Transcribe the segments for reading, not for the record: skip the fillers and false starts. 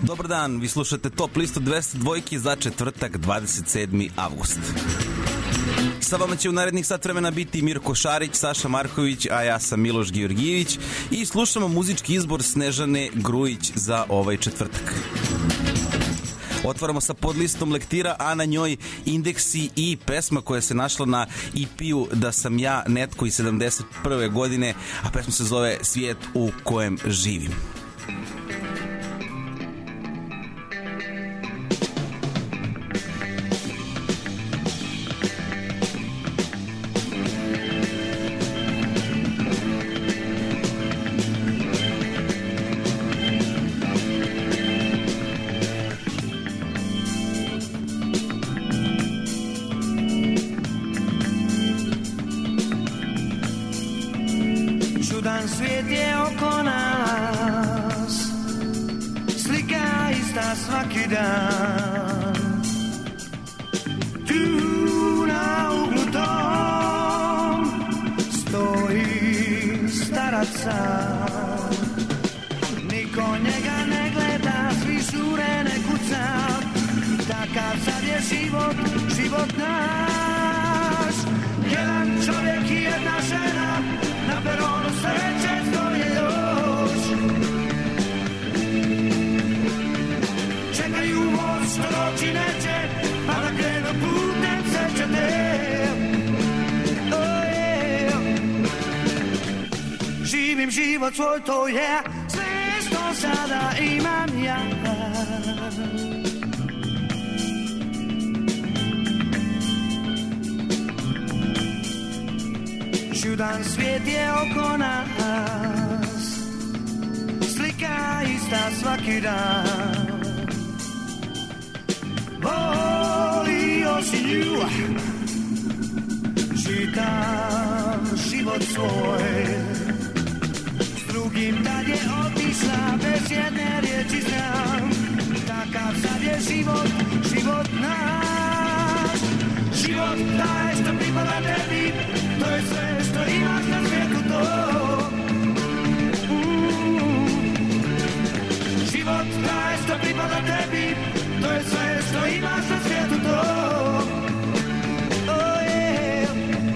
Dobar dan, vi slušate Top listu 202 za četvrtak 27. avgust. Sa vama će u narednih sat vremena biti Mirko Šarić, Saša Marković, a ja sam Miloš Georgijević i slušamo muzički izbor Snežane Grujić za ovaj četvrtak. Otvaramo sa podlistom lektira, a na njoj Indeksi i pesma koja se našla na EP-u Da sam ja netko iz 71. godine, a pesma se zove Svijet u kojem živim. Svijet je oko nas, slika ista svaki dan. Tu na uglu tom stoji starac sam. Niko njega ne gleda, svi šure ne kuca. Takav sad je život, život naš. Jedan čovjek i jedna žena na peronu sreće stoje još. Čekaju voz što doći neće, pa da krenu putem srećete. Oh yeah. Živim život svoj, to je sve što sada imam ja. Čudan svijet je oko nas, slika ista svaki dan. Volio si nju, čitam život svoj. S drugim tad je otišla, bez jedne riječi znam. Takav sad je život, život naš. Život taj što pripada tebi, to je sve što imaš na svijetu to. Život taj što pripada tebi, to je sve što imaš na svijetu to. Oh yeah.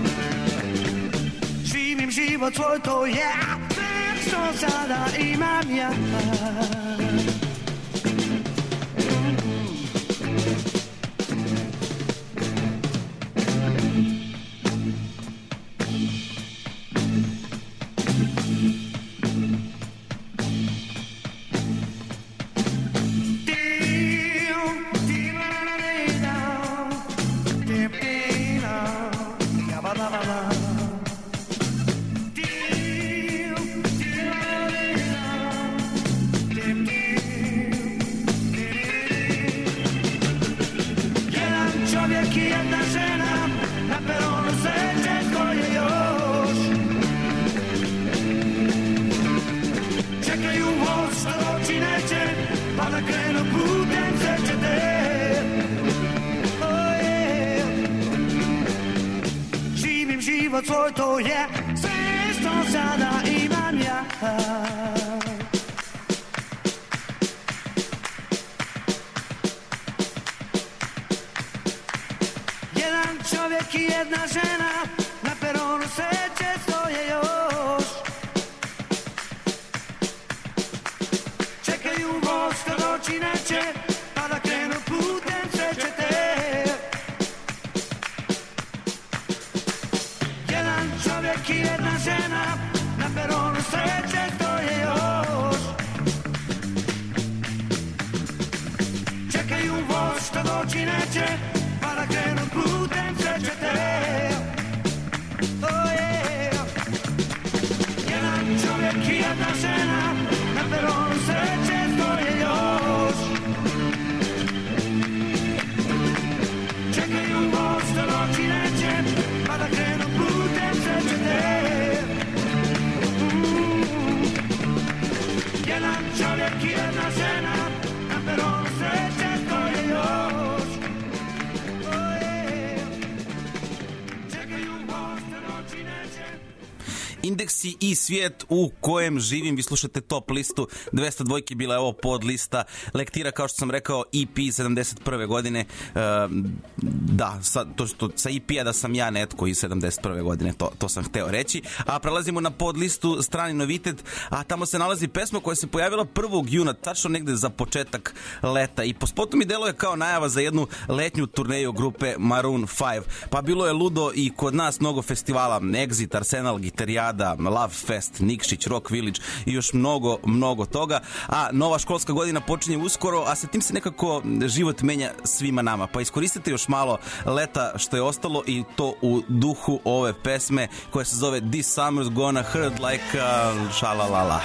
Živim život svoj, to je sve što sada imam ja. Svoj, to je sve što sada imam ja. Jedan čovjek i jedna žena na peronu sreće stoje još. Čekaju voz što doći neće, pa da krenu putem sreće te. Čovjek i jedna žena na peronu sreće stoje još. Čekaju voz što doći neće, pa da krenu putem sreće te. Oh yeah. Jedan čovjek i jedna žena na peronu sreće stoje još. Čekaju voz što doći neće, pa da krenu putem sreće te. Jedan čovjek i jedna žena na peronu sreće stoje još. Indeksi i svijet u kojem živim. Vi slušate Top listu 202, bila je ovo pod lista lektira, kao što sam rekao, EP 71. godine. Da, sa EP-a da sam ja netko iz 71. godine, to sam hteo reći. A prelazimo na pod listu strani novitet, a tamo se nalazi pesma koja se pojavila 1. juna, tačno negde za početak leta. I po spotu mi deluje kao najava za jednu letnju turneju grupe Maroon 5. Pa bilo je ludo i kod nas mnogo festivala, Exit, Arsenal, Gitarijada, Love Fest, Nikšić, Rock Village i još mnogo toga. A nova školska godina počinje uskoro, a sa tim se nekako život menja svima nama. Pa iskoristite još malo leta što je ostalo i to u duhu ove pesme koja se zove This Summer's Gonna Hurt Like a Shalalala.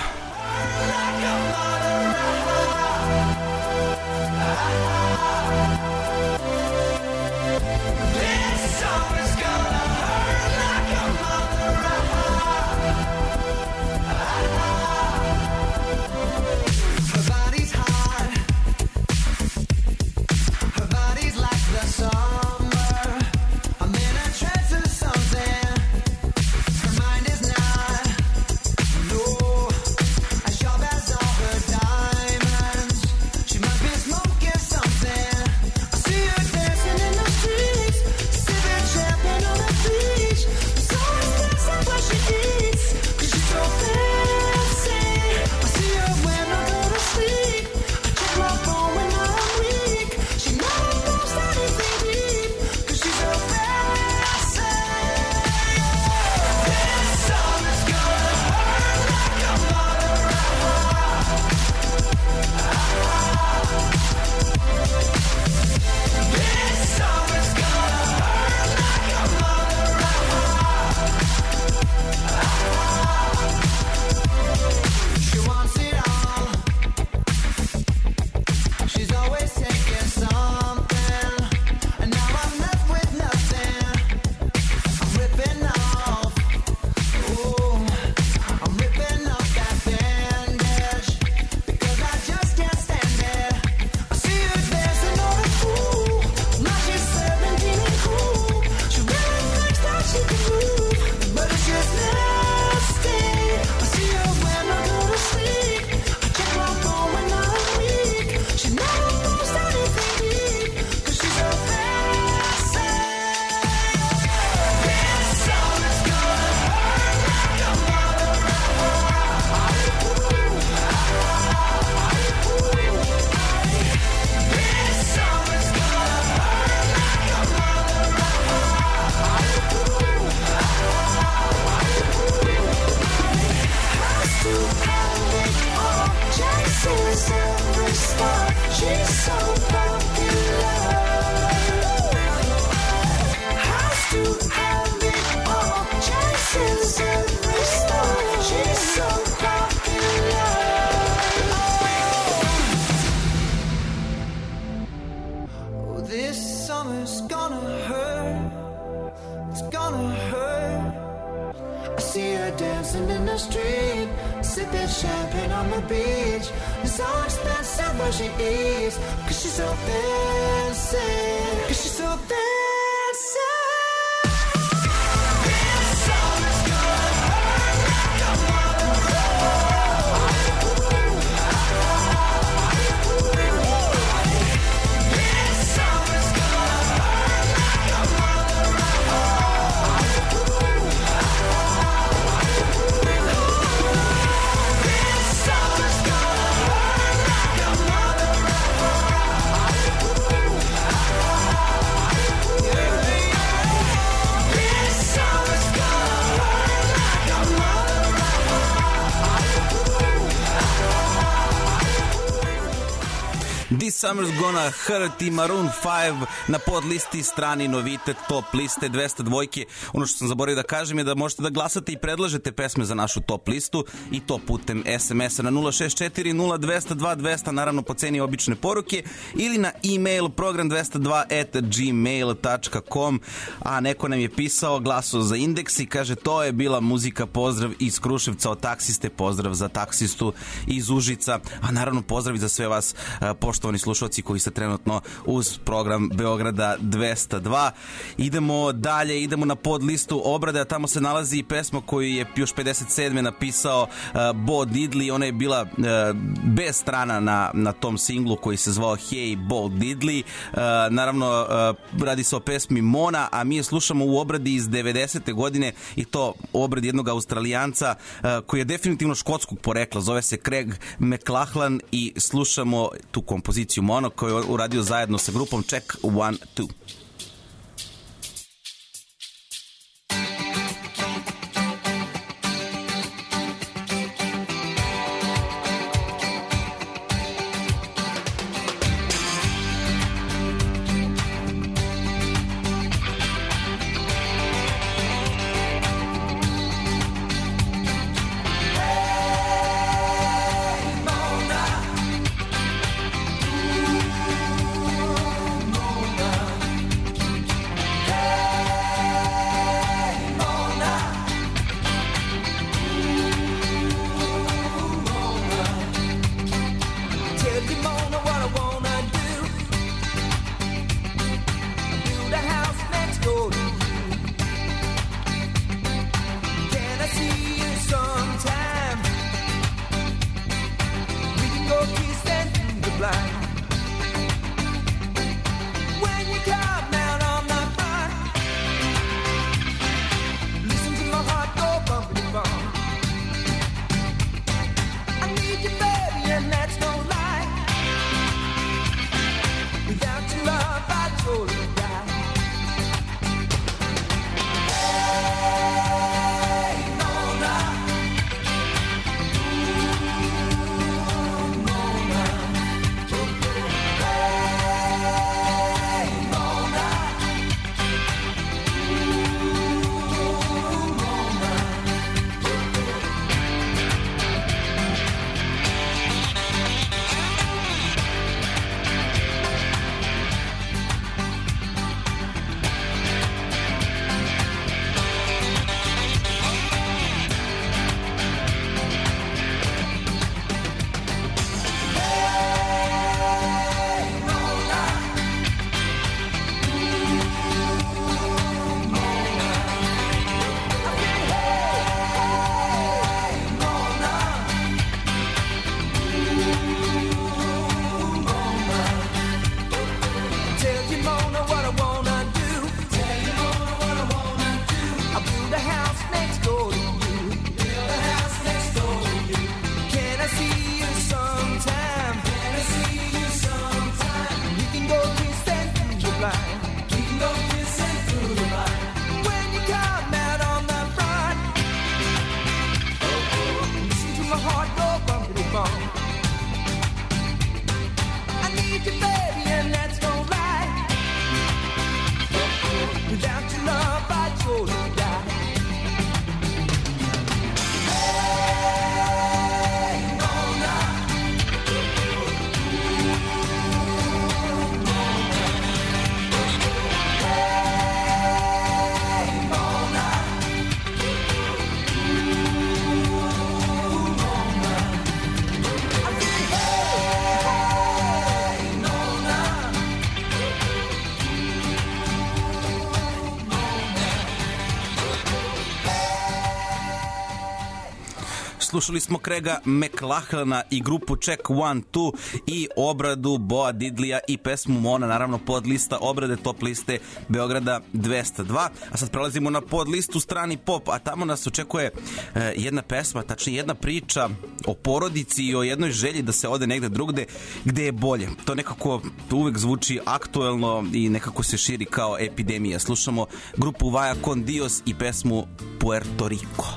This Summer's Gonna Hurt i Maroon 5 na pod listi strani novitet top liste 202. Ono što sam zaboravio da kažem je da možete da glasate i predlažete pesme za našu top listu i to putem SMS-a na 064 0202 200, naravno po ceni obične poruke, ili na e-mail program202@gmail.com. A neko nam je pisao, glasao za Indeks i kaže to je bila muzika, pozdrav iz Kruševca od taksiste, pozdrav za taksistu iz Užica, a naravno pozdrav i za sve vas poštovani poštovani slušalci koji ste trenutno uz program Beograda 202. Idemo dalje, idemo na pod listu obrade, a tamo se nalazi i pesma koju je još 57. napisao Bo Diddley. Ona je bila B strana na tom singlu koji se zvao Hey Bo Diddley. Naravno, radi se o pesmi Mona, a mi je slušamo u obradi iz 90. godine i to obradi jednog Australijanca koji je definitivno škotskog porekla, zove se Craig McLachlan i slušamo tu kompoziciju Mona koju je uradio zajedno sa grupom Check 1, 2. Slušali smo Craiga McLachlana i grupu Check 1, 2 i obradu Boa Diddleya i pesmu Mona, naravno pod lista obrade top liste Beograda 202. A sad prelazimo na pod listu strani pop, a tamo nas očekuje jedna pesma, tačnije jedna priča o porodici i o jednoj želji da se ode negde drugde gde je bolje. To nekako uvek zvuči aktuelno i nekako se širi kao epidemija. Slušamo grupu Vaya con Dios i pesmu Puerto Rico.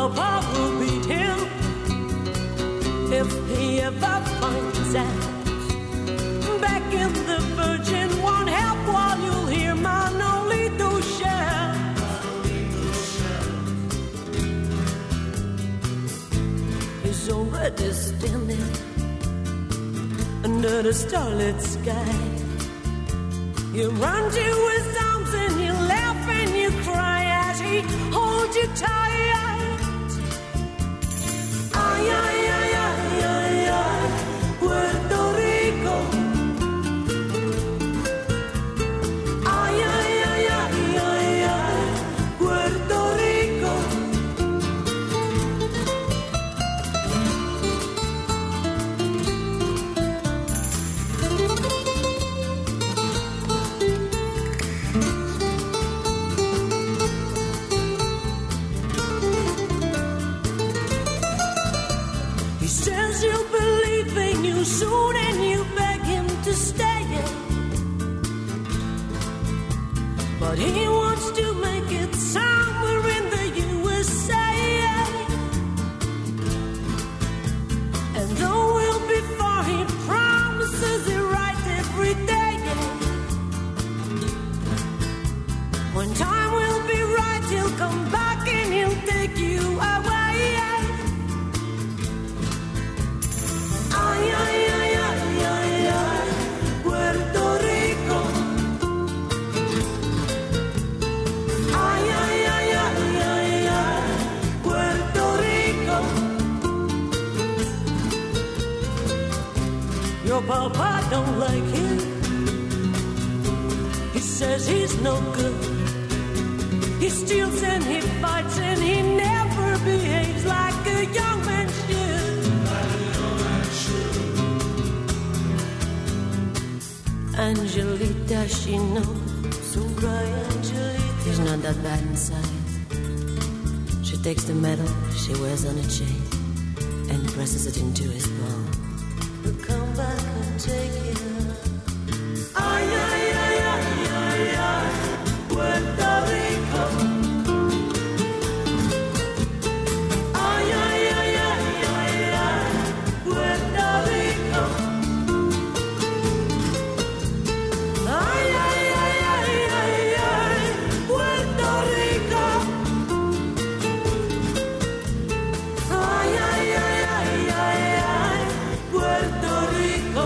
papa will beat him if he ever finds out. Back in the Virgin won't help while you'll hear Manolito shout. He's already standing under the starlit sky. You run to his arms and you laugh and you cry as he holds you tight. Ay, ay, ay, ay, ay, ay, Puerto Rico. Ay, ay, ay, ay, ay, ay, Puerto Rico. Soon and you beg him to stay, but he wants to make it somewhere in the USA. And though we'll be far, he promises it right every day. When time will be right, he'll come back and he'll take you away. Ay, ay, ay, ay, ay, ay, Puerto Rico. Ay, ay, ay, ay, ay, ay, Puerto Rico. Your papa don't like him. He says he's no good. He steals and he fights and he never behaves like a young man should. Angelita, she knows. So cry, Angelita. He's not that bad inside. She takes the medal she wears on a chain and presses it into his palm. He'll come back and take it. Ay, ay, ay, ay, ay, ay, Puerto Rico. Ay, ay, ay, ay, ay, ay, Puerto Rico. Ay, ay, ay, ay, ay, ay, Puerto Rico. Ay, ay, ay, ay, ay, ay, Puerto Rico.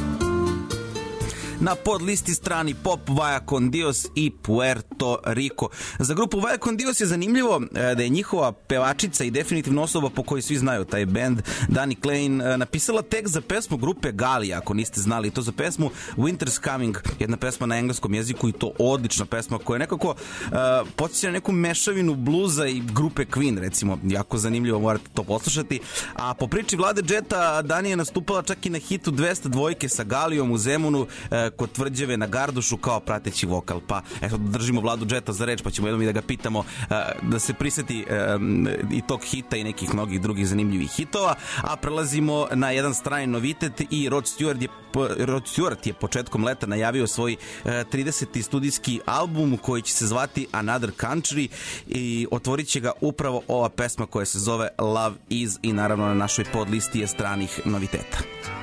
Na podlisti strani Pop, Vaya con Dios i Puerto Rico. Za grupu Vaya con Dios je zanimljivo da je njihova pevačica i definitivno osoba po kojoj svi znaju taj band, Dani Klein, napisala tekst za pesmu grupe Galija, ako niste znali, to za pesmu Winter's Coming, jedna pesma na engleskom jeziku i to odlična pesma koja je nekako podsjeća na neku mešavinu bluza i grupe Queen, recimo, jako zanimljivo, morate to poslušati. A po priči Vlade Jeta, Dani je nastupala čak i na hitu 202 sa Galijom u Zemunu, kod Tvrđave na Gardušu kao prateći vokal. Pa eto, držimo Vladu Jeta za reč, pa ćemo jednom i da ga pitamo da se priseti i tog hita i nekih mnogih drugih zanimljivih hitova. A prelazimo na jedan strani novitet i Rod Stewart je početkom leta najavio svoj 30. studijski album koji će se zvati Another Country i otvorit će ga upravo ova pesma koja se zove Love Is i naravno na našoj podlisti je stranih noviteta.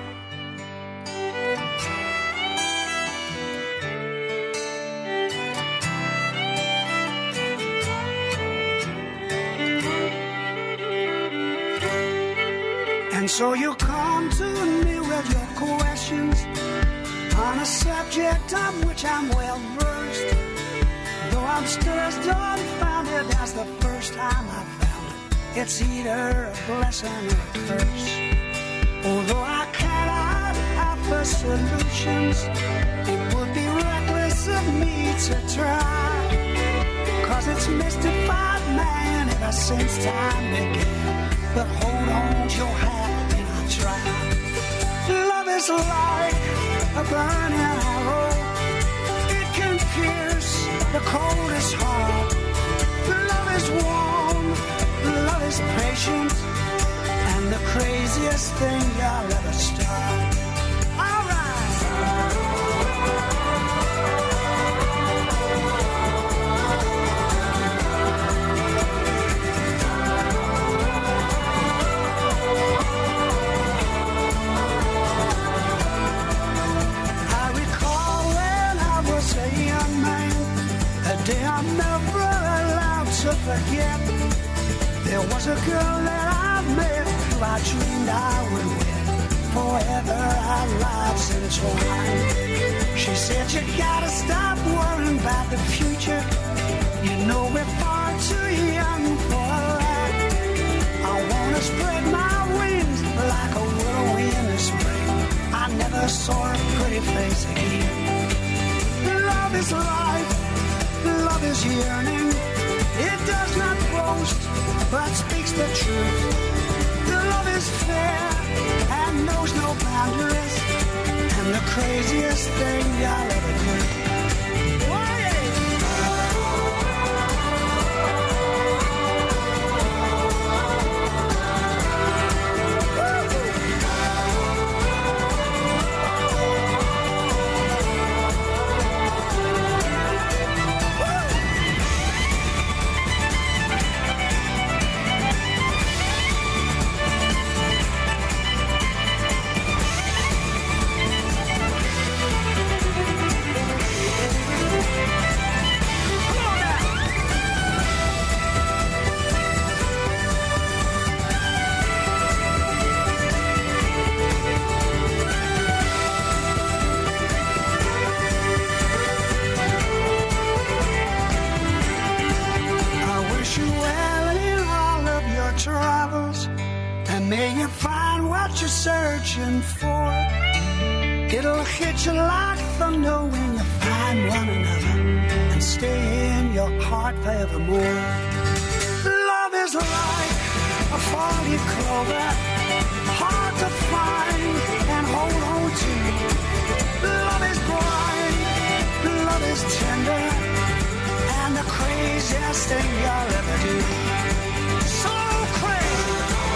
And so you come to me with your questions on a subject of which I'm well versed. Though I'm still as dumbfounded as the first time I found it, it's either a blessing or a curse. Although I cannot offer solutions, it would be reckless of me to try, 'cause it's mystified man ever since time began. But hold on to your hat and I'll try. Love is like a burning arrow. It can pierce the coldest heart. Love is warm, love is patient, and the craziest thing you'll ever start. All right. day I'm never allowed to forget. There was a girl that I met who I dreamed I would wed. Forever our lives entwined. She said you gotta stop worrying about the future. You know we're far too young for that. I wanna spread my wings like a whirlwind in the spring. I never saw a pretty face again. Love is life, love is yearning. It does not boast, but speaks the truth. The love is fair and knows no boundaries, and the craziest thing I'll ever do. Searching for, it'll hit you like thunder when you find one another and stay in your heart forevermore. Love is like a four-leaf clover, hard to find and hold on to. Love is blind, love is tender, and the craziest thing you'll ever do. So crazy.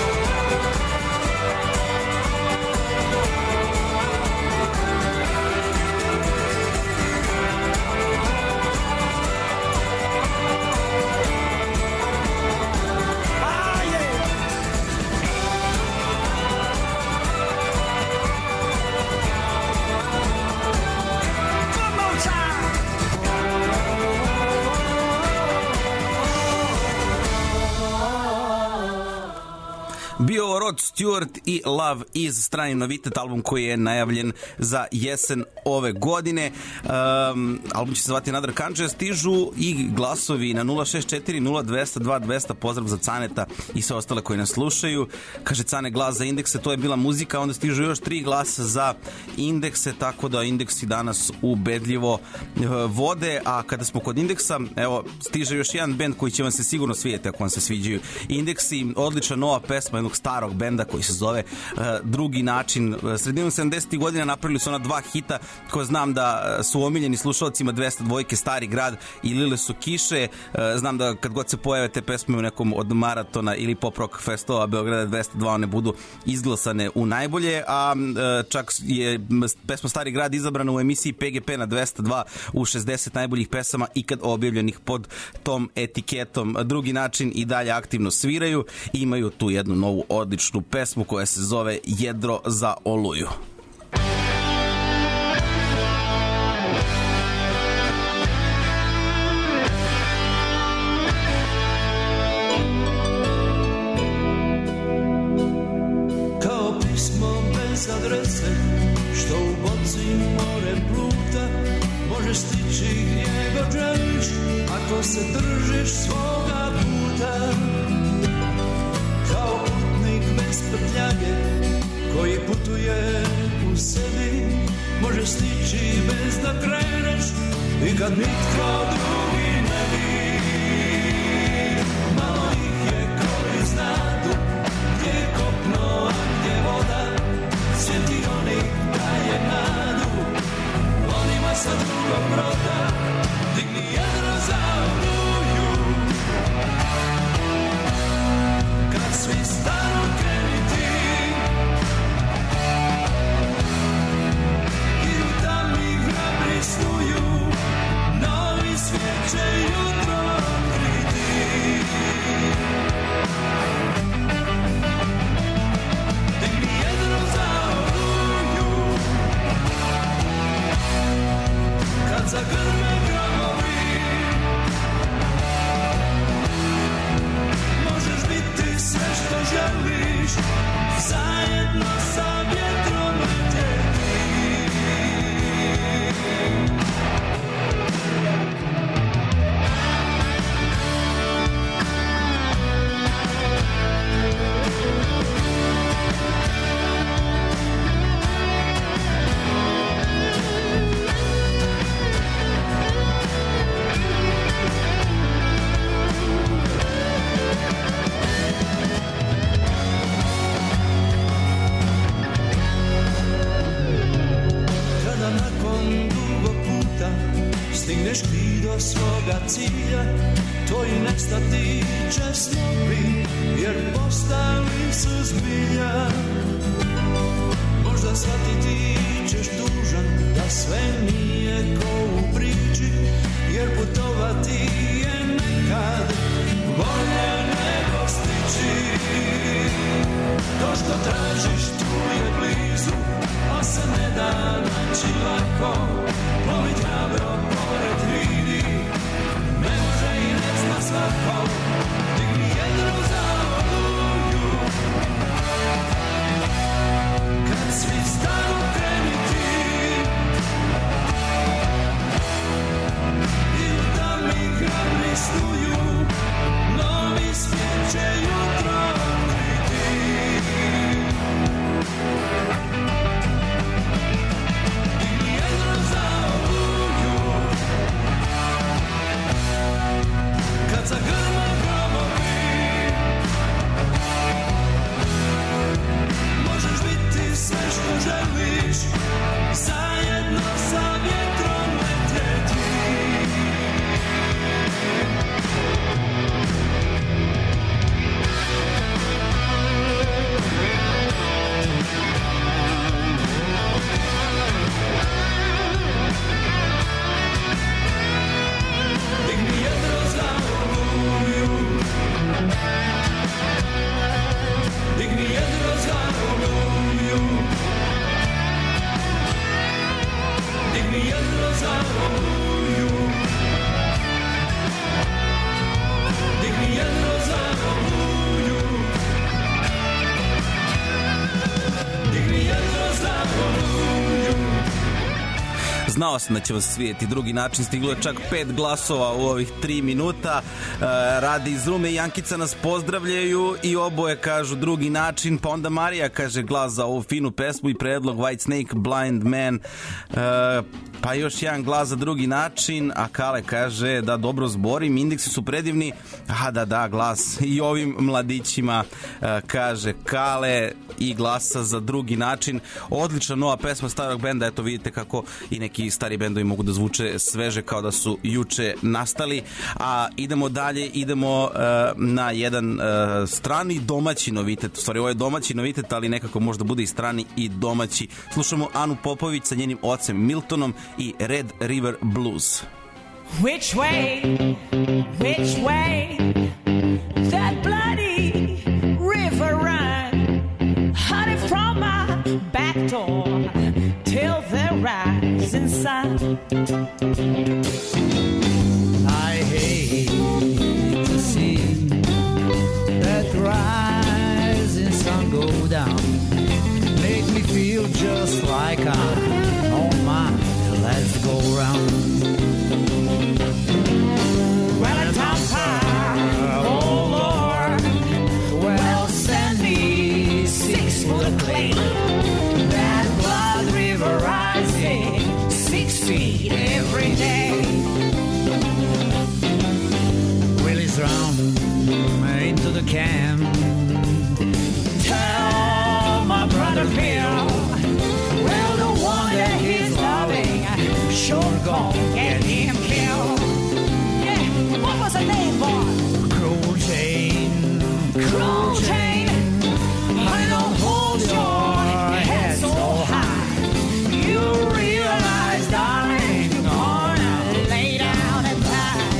Bio Rod Stewart i Love Is, strani novitet, album koji je najavljen za jesen ove godine. Album će se zvati Another Country. Stižu i glasovi na 064 0200 2200. Pozdrav za Caneta i sve ostale koji nas slušaju. Kaže Cane, glas za Indekse, to je bila muzika. Onda stižu još 3 glasa za Indekse, tako da Indeksi danas ubedljivo vode. A kada smo kod Indeksa, evo, stiže još jedan bend koji će vam se sigurno svidjeti ako vam se sviđaju Indeksi. Odlična nova pesma jednog starog benda koji se zove Drugi način. Sredinom 70. godina napravili su ona 2 hita koje znam da su omiljeni slušalcima 202 Stari grad i Lile su kiše. Znam da kad god se pojave te pesme u nekom od maratona ili pop rock festova Beograda 202, one budu izglasane u najbolje, a čak je pesma Stari grad izabrana u emisiji PGP na 202 u 60 najboljih pesama ikad objavljenih pod tom etiketom. Drugi način i dalje aktivno sviraju i imaju tu jednu novu odličnu pesmu koja se zove Jedro za oluju. Kao pismo bez adrese što u boci more pluta, možeš stići gdje god želiš ako se držiš svoga puta. Kao putnik bez prtljage koji putuje u sebi, možeš stići bez da kreneš i kad nitko drugi ne bi. Malo ih je koji znadu gdje je kopno, a gdje voda, sjeti onih daje nadu, onima sa drugog broda digni jedro za oluju. Kad svi stanu kreni ti i u tami hrabri snuju, novi svijet će jutro otkriti. Digni jedro za oluju. Kad zagrme gromovi dugo puta stigneš ti do svoga cilja, tvoji nestati će snopi, jer postali su zbilja. Možda shvatiti ćeš tužan da sve nije ko u priči, jer putovati je nekad bolje nego stići. To što tražiš tu je blizu, pa se ne da naći lako. Plovit hrabro pored vidi, ne može i ne zna svako. Digni jednu za oluju, kad svi stanu kreni ti, i u tami hrabri snuju, novi svijet će jutro otkriti. Digni jednu za oluju, kad zagrme gromovi, možeš biti sve što želiš, zajedno sa vjetrom letjeti. Digni jedro za oluju, digni jedro za oluju, digni jedro za oluju, digni jedro za oluju, digni jedro za oluju. Znao sam da će vas svijeti drugi način, stiglo je čak 5 glasova u ovih 3 minuta. Radi iz Rume i Jankica nas pozdravljaju i oboje kažu drugi način, pa onda Marija kaže glas za ovu finu pesmu i predlog White Snake, Blind Man, pa još jedan glas za drugi način, a Kale kaže da dobro zborim, indeksi su predivni, a da, glas i ovim mladićima, kaže Kale i glasa za drugi način. Odlična nova pesma starog benda, eto vidite kako i neki stari bendovi mogu da zvuče sveže kao da su juče nastali. A idemo dalje, idemo na jedan strani domaći novitet, u stvari ovo je domaći novitet, ali nekako možda bude i strani i domaći. Slušamo Anu Popović sa njenim ocem Miltonom i Red River Blues. Which way that bloody river run, honey from my back door till the rising sun. I hate to see that rising sun go down. Make me feel just like I'm on my last go round. Valentine pie, oh Lord, well send me 6 foot of clay. That blood river rising 6 feet every day. Willie's round into the camp. Tell my brother Bill, well the one that he's loving sure gon' get him killed. Yeah, what was her name, boy? Cruel Jane, Cruel Jane. Honey, don't hold your head so high. You realize, darling, you're gonna lay down and die.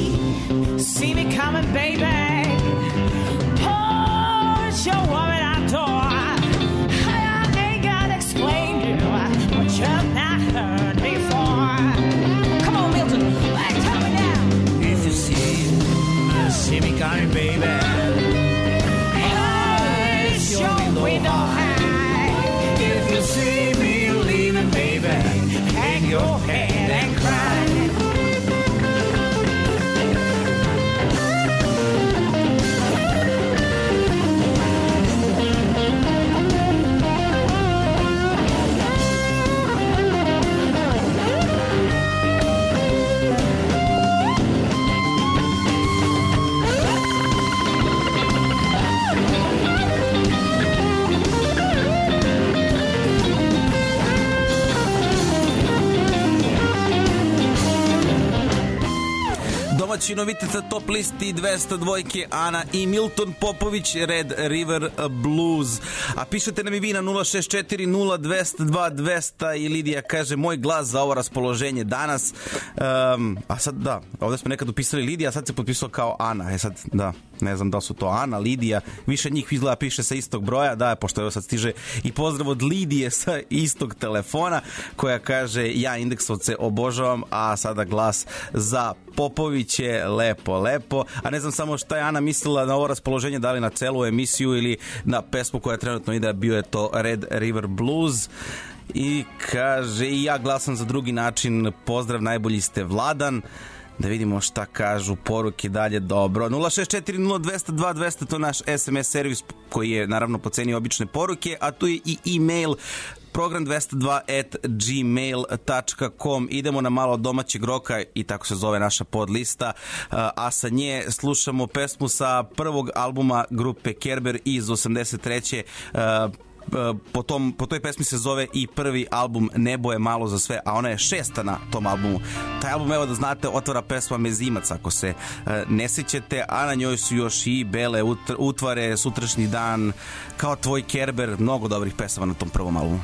See me coming, baby. Push your woman out your head and cry. Domaći novitica top listi 202 Ana i Milton Popović, Red River Blues. A pišete nam i vi na 064 0202 200 i Lidija kaže moj glas za ovo raspoloženje danas. A sad da, ovdje smo nekad upisali Lidija, a sad se potpisao kao Ana. Sad da, ne znam da su to Ana, Lidija, više njih izgleda piše sa istog broja, da, pošto evo sad stiže i pozdrav od Lidije sa istog telefona koja kaže ja indeksovce obožavam, a sada glas za Popović je lepo, a ne znam samo šta je Ana mislila na ovo raspoloženje, da li na celu emisiju ili na pesmu koja trenutno ide, bio je to Red River Blues. I kaže i ja glasam za drugi način, pozdrav, najbolji ste Vladan. Da vidimo šta kažu poruke dalje. Dobro, 064 0202 200, to je naš SMS servis koji je naravno po ceni obične poruke, a tu je i e-mail program202@gmail.com. Idemo na malo domaćeg roka i tako se zove naša podlista, a sa nje slušamo pesmu sa prvog albuma grupe Kerber iz 83. Po toj pesmi se zove i prvi album Nebo je malo za sve, a ona je 6. na tom albumu. Taj album, evo da znate, otvara pesma Mezimac, ako se ne sjećate, a na njoj su još i Bele utvare, Sutrašnji dan, Kao tvoj Kerber, mnogo dobrih pesama na tom prvom albumu.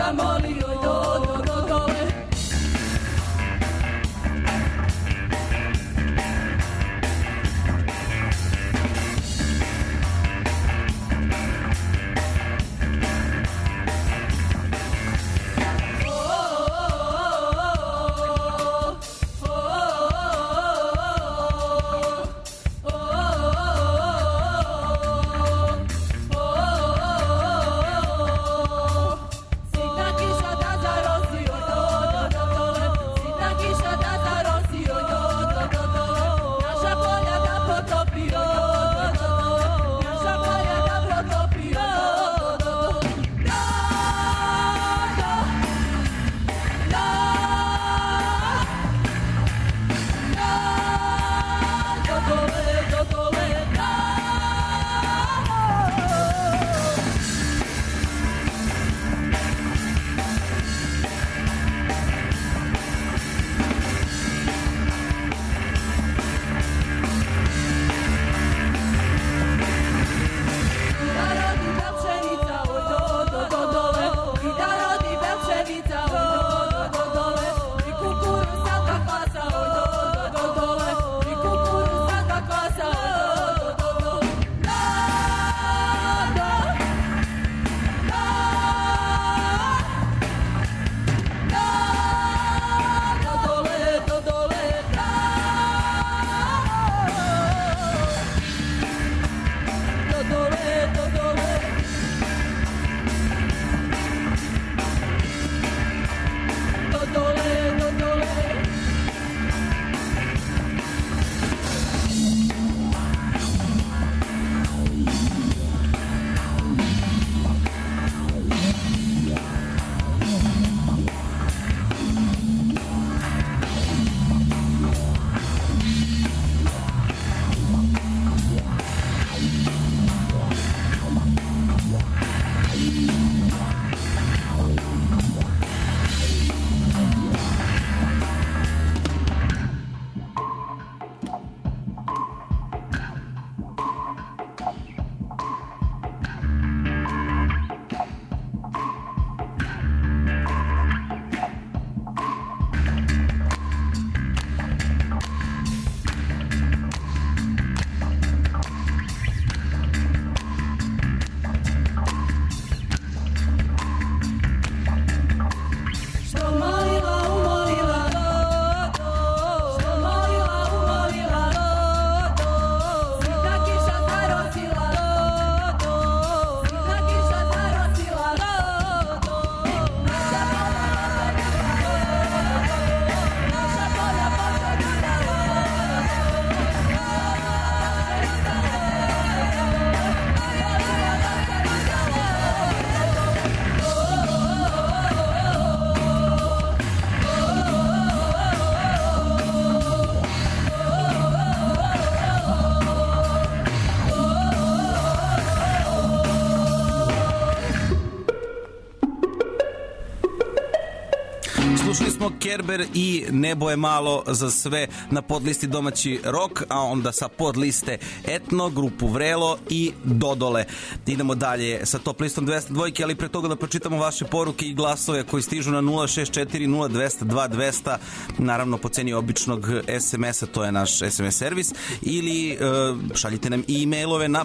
Slušali smo Kerber i Nebo je malo za sve na podlisti domaći rock, a onda sa podliste Etno, grupu Vrelo i Dodole. Idemo dalje sa top listom 202, ali pre toga da pročitamo vaše poruke i glasove koji stižu na 064 0200 2200, naravno po ceni običnog SMS-a, to je naš SMS servis, ili šaljite nam e-mailove na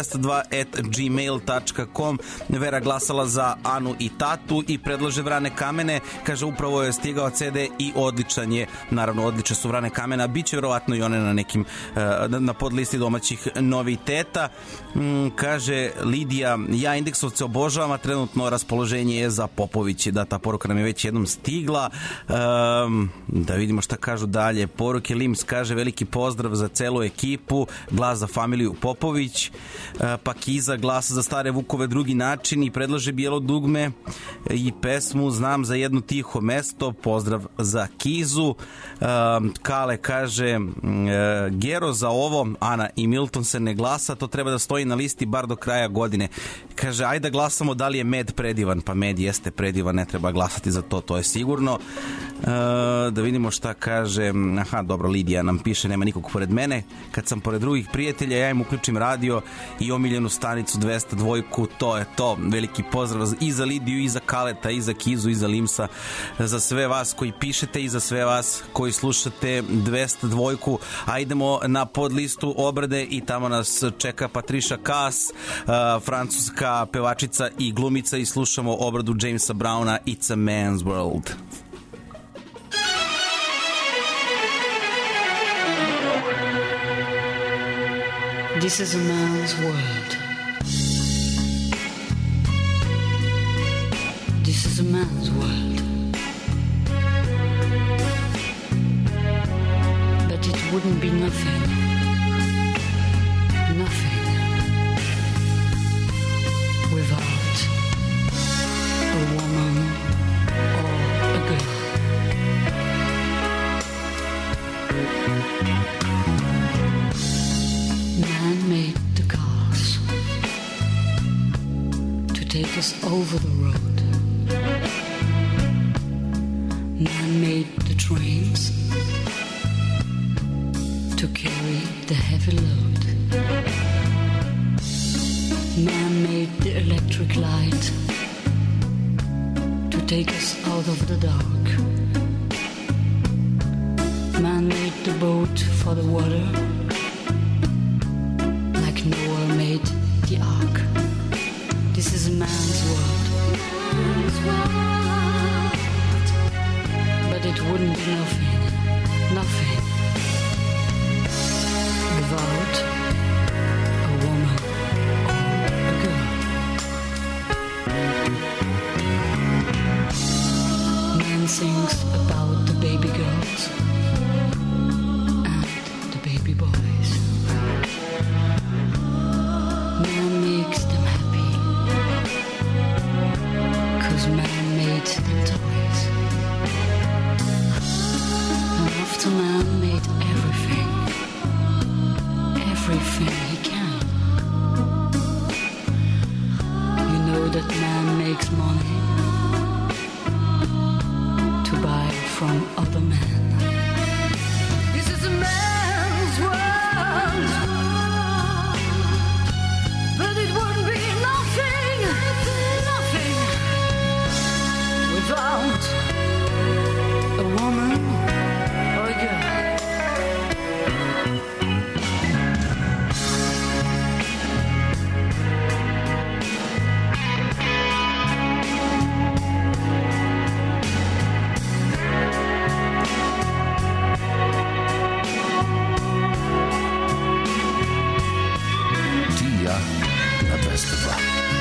program202@gmail.com. Vera glasala za Anu i Tatu i predlaže Vrane kamene, kaže upravo je stigao CD i odličan je, naravno odlične su Vrane kamena, bit će verovatno i one na nekim na podlisti domaćih noviteta. Kaže Lidija, ja Indeksovce obožavam, a trenutno raspoloženje je za Popovići. Da, ta poruka nam je već jednom stigla. Da vidimo šta kažu dalje. Poruke Lims kaže veliki pozdrav za celu ekipu, glas za familiju Popović. Pa Kiza glasa za Stare Vukove drugi način i predlaže Bijelo dugme i pesmu Znam za jedno tiho mesto. pozdrav za Kizu. Kale kaže, Gero za ovo, Ana i Milton se ne glasa, to treba da stoji na listi bar do kraja godine. Kaže, ajde da glasamo da li je med predivan, pa med jeste predivan, ne treba glasati za to, to je sigurno. Da vidimo šta kaže. Aha, dobro, Lidija nam piše, nema nikog pored mene. Kad sam pored drugih prijatelja, ja im uključim radio i omiljenu stanicu 202, to je to. Veliki pozdrav i za Lidiju, i za Kaleta, i za Kizu, i za Limsa, za sve vas koji pišete i za sve vas koji slušate 202. A idemo na podlistu obrade i tamo nas čeka Patricia Kaas, francuska pevačica i glumica, i slušamo obradu Jamesa Browna It's a Man's World. This is a man's world. This is a man's world. But it wouldn't be nothing. Nothing. Without a woman or a girl. Man made the cars to take us over the road. Man made the trains to carry the heavy load. Man made the electric light to take us out of the dark. Man made the boat for the water, like Noah made the ark. This is a man's world. Man's world. But it wouldn't be nothing, nothing, without a woman or a girl. Man sings about the baby girls and the baby boys. Man makes them happy, 'cause man made them toys. And after man made everything, everything he can. You know that man makes money to buy from other men. This is a man's world. But it wouldn't be nothing, nothing, without a woman or a girl. Tija na 202.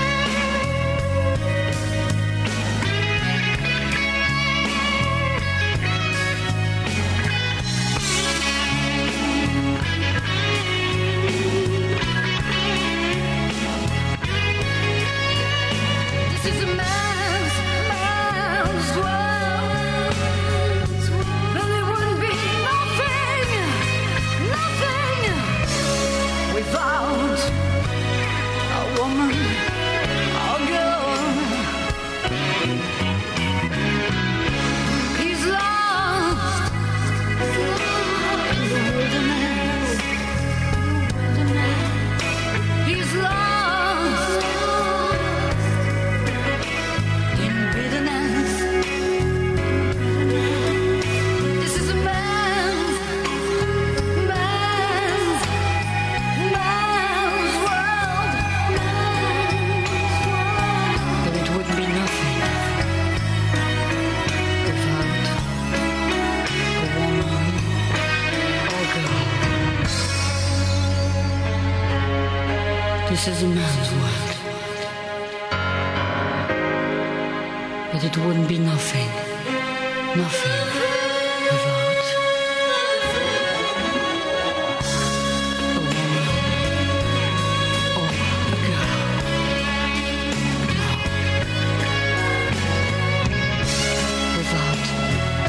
This is a man's world. But it wouldn't be nothing, nothing, without a woman or girl. He's lost in the wilderness. He's lost in bitterness. This is a man's world. But it wouldn't be nothing without a woman or girl. This is a man's world. But it wouldn't be nothing, nothing without a woman or a girl. Without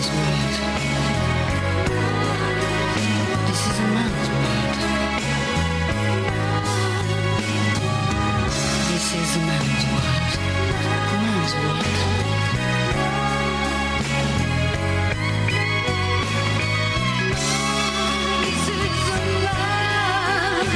man's world. This is a man's world. This is a man's world. A man's world. This is a man's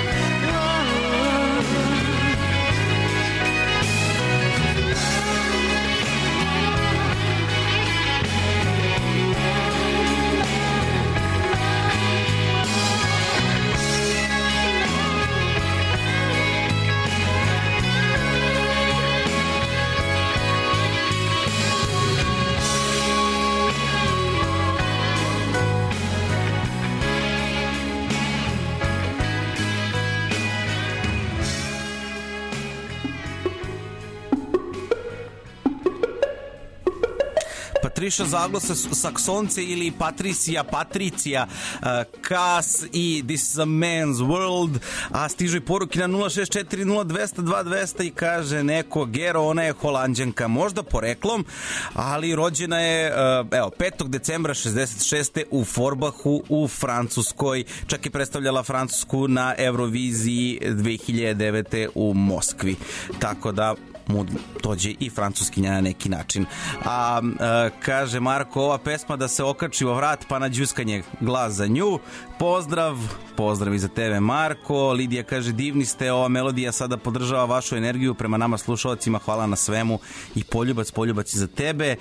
Patricia Zaglose, Saksonce ili Patricija, Kas i This is a Man's World, a stižu i poruki na 0640200 i kaže neko, Gero, ona je Holanđanka, možda poreklom, ali rođena je 5. decembra 66. u Forbachu u Francuskoj, čak je predstavljala Francusku na Euroviziji 2009. u Moskvi, tako da mu dođe i francuskinja na neki način. Kaže Marko, ova pesma da se okači o vrat pa na džuskanje, glas za nju. Pozdrav i za tebe, Marko. Lidija kaže, divni ste, ova melodija sada podržava vašu energiju prema nama slušalcima, hvala na svemu i poljubac i za tebe.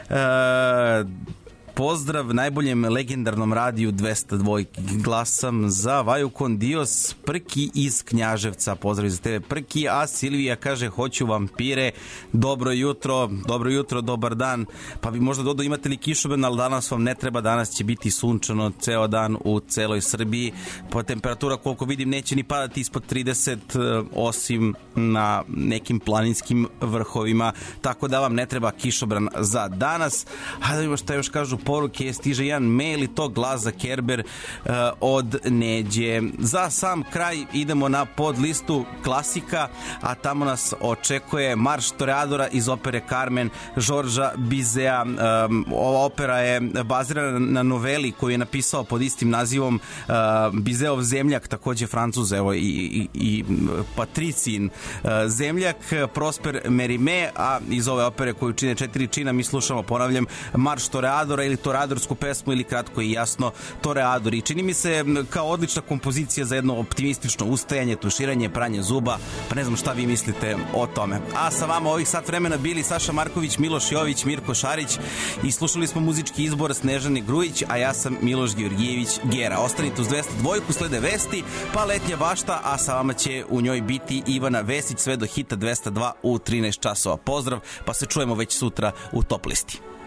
Pozdrav najboljem legendarnom radiju 202. Glasam za Vaju Kondios, Prki iz Knjaževca. Pozdrav za tebe, Prki. A Silvija kaže, hoću vampire. Dobro jutro, dobar dan. Pa bi možda dodao, imate li kišoben, ali danas vam ne treba, danas će biti sunčano ceo dan u celoj Srbiji. Pa temperatura, koliko vidim, neće ni padati ispod 30, osim na nekim planinskim vrhovima, tako da vam ne treba kišobran za danas. A da vidimo šta još kažu poruke, stiže jedan mail i to glas za Kerber od Neđe. Za sam kraj idemo na podlistu klasika, a tamo nas očekuje Marš Toreadora iz opere Carmen Žorža Bizea. Ova opera je bazirana na noveli koju je napisao pod istim nazivom Bizeov zemljak, takođe Francuz, evo i Patricin zemljak, Prosper Merime, a iz ove opere koju čine 4 čina mi slušamo, ponavljam, Marš Toreadora ili toreadorsku pesmu ili kratko i jasno Toreador. I čini mi se kao odlična kompozicija za jedno optimistično ustajanje, tuširanje, pranje zuba, pa ne znam šta vi mislite o tome. A sa vama ovih sat vremena bili Saša Marković, Miloš Jović, Mirko Šarić i slušali smo muzički izbor Snežane Grujić, a ja sam Miloš Georgijević Gera. Ostanite uz 202, slede vesti, pa letnja bašta, a sa vama će u njoj biti Ivana Vesić sve do hita 202 u 13 časova. Pozdrav, pa se čujemo već sutra u Top listi.